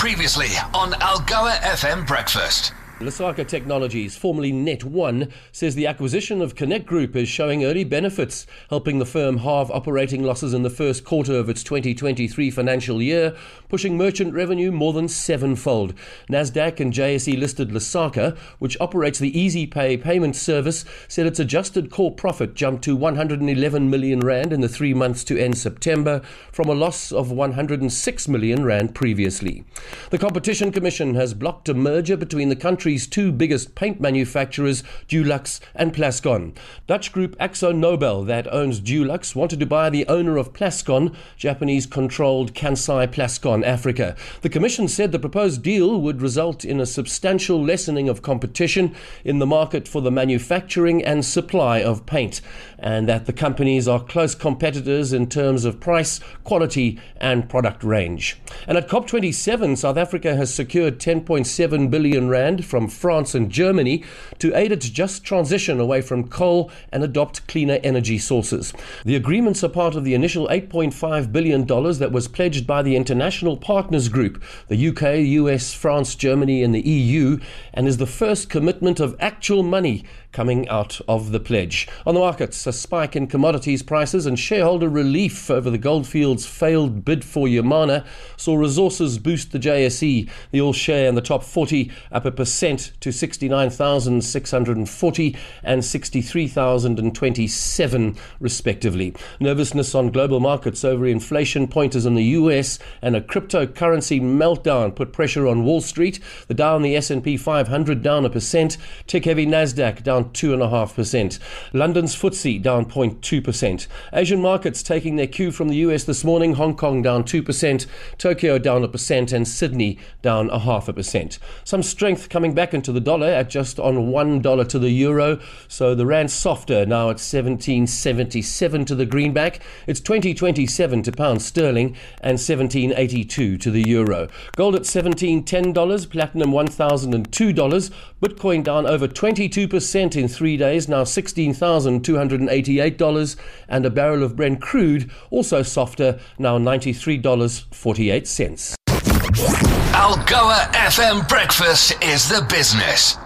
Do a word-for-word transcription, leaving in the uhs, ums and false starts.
Previously on Algoa F M Breakfast. Lesaka Technologies, formerly Net One, says the acquisition of Connect Group is showing early benefits, helping the firm halve operating losses in the first quarter of its twenty twenty-three financial year, pushing merchant revenue more than sevenfold. Nasdaq and J S E listed Lesaka, which operates the EasyPay payment service, said its adjusted core profit jumped to one hundred eleven million rand in the three months to end September, from a loss of one hundred six million rand previously. The Competition Commission has blocked a merger between the country's two biggest paint manufacturers, Dulux and Plascon. Dutch group AkzoNobel, that owns Dulux, wanted to buy the owner of Plascon, Japanese-controlled Kansai Plascon Africa. The Commission said the proposed deal would result in a substantial lessening of competition in the market for the manufacturing and supply of paint, and that the companies are close competitors in terms of price, quality and product range. And at COP twenty-seven, South Africa has secured ten point seven billion rand from France and Germany to aid its just transition away from coal and adopt cleaner energy sources. The agreements are part of the initial eight point five billion dollars that was pledged by the International Partners Group, the U K, U S, France, Germany and the E U, and is the first commitment of actual money coming out of the pledge. On the markets, a spike in commodities prices and shareholder relief over the Goldfields' failed bid for Yamana saw resources boost the J S E. The all share in the top forty up a percent to sixty-nine thousand six hundred forty and sixty-three thousand twenty-seven respectively. Nervousness on global markets over inflation pointers in the U S and a cryptocurrency meltdown put pressure on Wall Street. The Dow and the S and P five hundred down a percent, tech-heavy Nasdaq down two point five percent. London's F T S E down zero point two percent. Asian markets taking their cue from the U S this morning. Hong Kong down two percent, Tokyo down a percent and Sydney down a half a percent. Some strength coming back into the dollar at just on one dollar to the euro, so the rand softer now at seventeen seventy-seven to the greenback. It's twenty twenty-seven to pound sterling and seventeen eighty-two to the euro. Gold at seventeen ten dollars, platinum one thousand two dollars, Bitcoin down over twenty-two percent in three days, now sixteen thousand two hundred eighty-eight dollars, and a barrel of Brent crude also softer, now ninety-three dollars and forty-eight cents. Algoa F M Breakfast is the business.